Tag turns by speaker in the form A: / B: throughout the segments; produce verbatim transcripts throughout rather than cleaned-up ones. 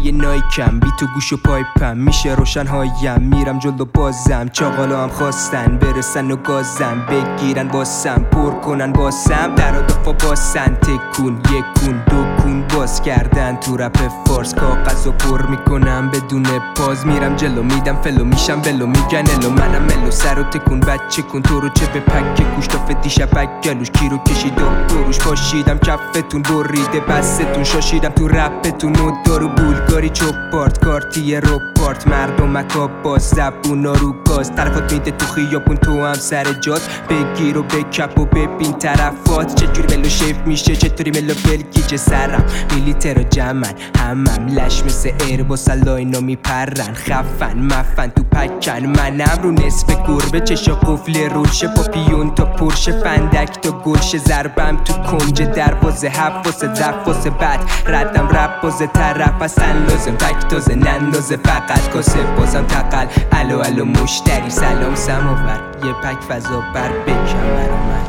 A: پای نایکم، بی تو گوش و پایپم میشه روشن هایم. میرم جلو بازم، چاقالا هم خواستن برسن و گازم بگیرن باسم، پر کنن باسم در و دفا باسن. تکون یکون دو کون باز کردن تو رپ فارس، کاغذ و پر میکنم بدون پاز. میرم جلو میدم فلو میشم بلو میگن الو، منم ملو سر و تکون بچه کن تو رو چه به پکه گوشتاف دیشبک گلوش کیرو کشید و بروش پاشیدم کفتون بریده بستون شاشیدم تو رپتون و دارو بولگاری چوپارت کارتی رو پارت مردم مکاب باز زبونا رو گاز. طرفات میده تو خیابون تو هم سر جات بگیر و بکپ و ببین طرفات چجوری ملو شیف میشه چطوری ملو بلگیجه سرم میلیتر و جمن همم لش مثل ایر با سلاینا میپرن خفن مفن تو پکن منم رو نصف گربه چشا قفل روشه پاپیون تا پرشه فندک تا گلشه ضربم تو کنج دروازه حفاظه دفاظه بد ردم رپ بازه طرف اصلا لازم تک تازه نندازه فقط کاسه بازم تقل الو الو مشتری سلام سماور یه پک فضا بر بکم برا من.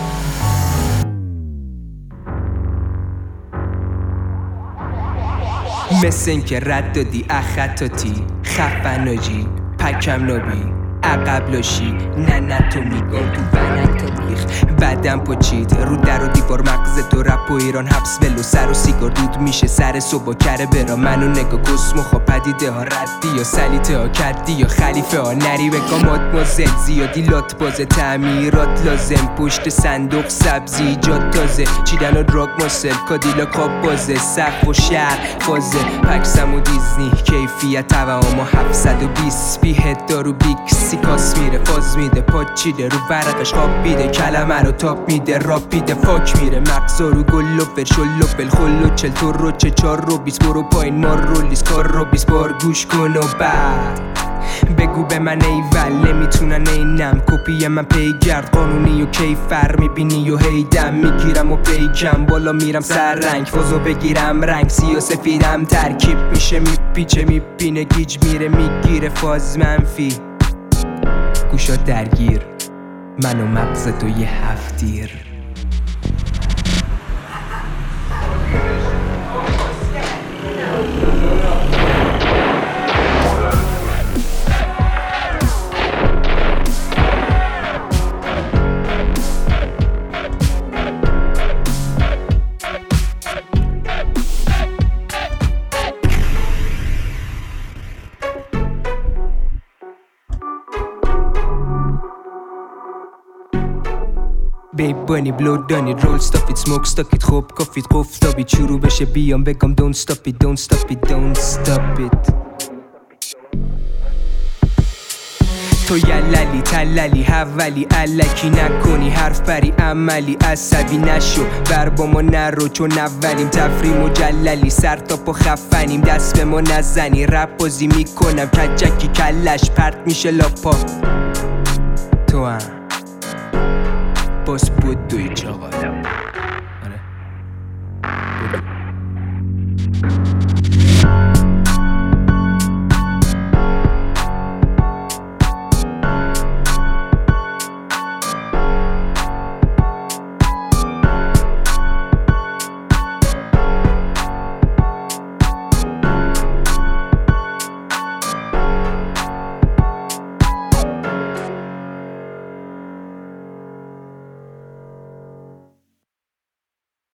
A: مثل این که رد دادی اخطاتی خفن آجی پکم نابی عقب لاشی نه نه تو میگم تو ونک تا بیخ بدم پاچید رو در و دیوار مغز تو رپ و ایران حبس ولو سر و سیگار دود میشه سر صبح کره برا منو نگاه کسمو خواه پدیده ها ردی یا سلیته ها کردی یا خلیفه ها نری بگامات مازل زیادی لات بازه تعمیرات لازم پشت صندوق سبزی ایجاد تازه چیدن و دراگ ماسل کادیلا کاب بازه سقف و شهر فازه پکسم و دیزنی کیفیت هوا ما هفتصد و بیست بیهت دارو بیکسی کاس میره فاز میده پاچیده رو ورقش خواب بیده کلمه رو تاپ میده راب بیده فاک میره مغزا رو گل و فرشل و بلخل و چل تو رو چه چار رو بیس برو پایین مار رو لیس کار رو بیس بار گوش کن و بعد بگو به من ایول نمیتونن اینم کپی من پیگرد قانونی و کیفر میبینی و هیدم میگیرم و پیکم بالا میرم سر رنگ فازو بگیرم رنگ سی و سفیدم ترکیب میشه میپیچه میبینه گیج میره میگیره فاز منفی گوشا درگیر من و مغز تو یه هفتیر. بیب بانی بلو دانی رول stop it smoke stuck it خوب کافیت قفتابید شروع بشه بیام بگم don't stop it don't stop it don't stop it. تو یللی تللی حولی علکی نکنی حرف بری عملی عصبی نشو بر با ما نرو چون اولیم تفریم مجللی سر تا پا خفنیم دست به ما نزنی رپ بازی میکنم کجکی کلش پرت میشه لاپا تو هم باس بود دوی چاقالم آره بود